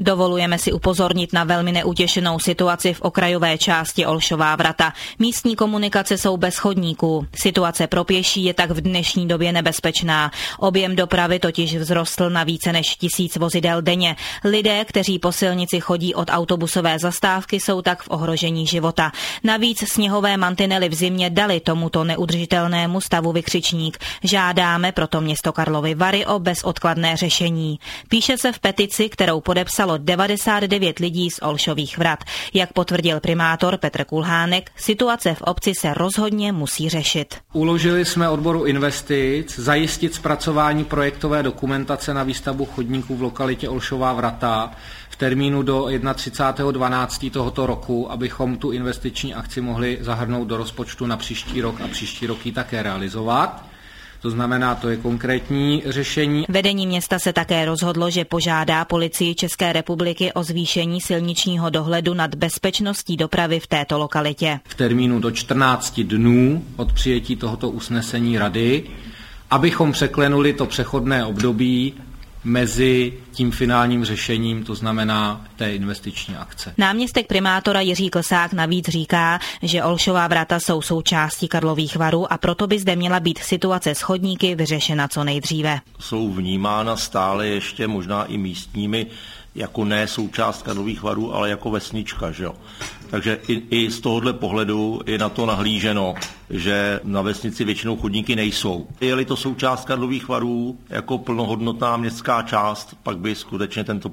Dovolujeme si upozornit na velmi neutěšenou situaci v okrajové části Olšová Vrata. Místní komunikace jsou bez chodníků. Situace pro pěší je tak v dnešní době nebezpečná. Objem dopravy totiž vzrostl na více než 1000 vozidel denně. Lidé, kteří po silnici chodí od autobusové zastávky, jsou tak v ohrožení života. Navíc sněhové mantinely v zimě dali tomuto neudržitelnému stavu vykřičník. Žádáme proto město Karlovy Vary o bezodkladné řešení. Píše se v petici, kterou podepsalo 99 lidí z Olšových Vrat. Jak potvrdil primátor Petr Kulhánek, situace v obci se rozhodně musí řešit. Uložili jsme odboru investic zajistit zpracování projektové dokumentace na výstavbu chodníků v lokalitě Olšová Vrata v termínu do 31.12. tohoto roku, abychom tu investiční akci mohli zahrnout do rozpočtu na příští rok a příští rok ji také realizovat. To znamená, to je konkrétní řešení. Vedení města se také rozhodlo, že požádá Policii České republiky o zvýšení silničního dohledu nad bezpečností dopravy v této lokalitě. V termínu do 14 dnů od přijetí tohoto usnesení rady, abychom překlenuli to přechodné období mezi tím finálním řešením, to znamená té investiční akce. Náměstek primátora Jiří Klsák navíc říká, že Olšová Vrata jsou součástí Karlových Varů a proto by zde měla být situace s chodníky vyřešena co nejdříve. Jsou vnímána stále ještě možná i místními jako ne součást Karlových Varů, ale jako vesnička, že jo. Takže i z tohohle pohledu je na to nahlíženo, že na vesnici většinou chodníky nejsou. Je-li to součást Karlových Varů jako plnohodnotná městská část, pak by skutečně tento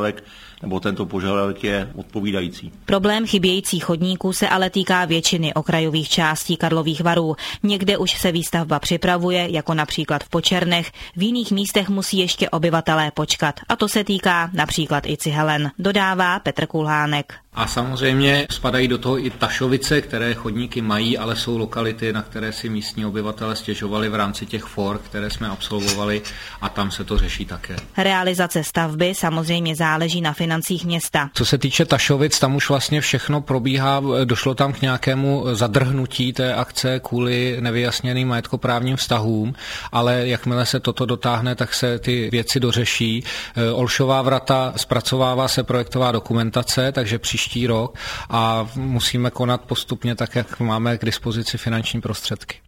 požadavek je odpovídající. Problém chybějících chodníků se ale týká většiny okrajových částí Karlových Varů. Někde už se výstavba připravuje, jako například v Počernech, v jiných místech musí ještě obyvatelé počkat. A to se týká například i Cihelen, dodává Petr Kulhánek. A samozřejmě spadají do toho i Tašovice, které chodníky mají, ale jsou lokality, na které si místní obyvatele stěžovali v rámci těch for, které jsme absolvovali, a tam se to řeší také. Realizace stavby samozřejmě záleží na financích města. Co se týče Tašovic, tam už vlastně všechno probíhá, došlo tam k nějakému zadrhnutí té akce kvůli nevyjasněným majetkoprávním vztahům, ale jakmile se toto dotáhne, tak se ty věci dořeší. Olšová Vrata, zpracovává se projektová dokumentace, takže příští rok, a musíme konat postupně tak, jak máme k dispozici finanční prostředky.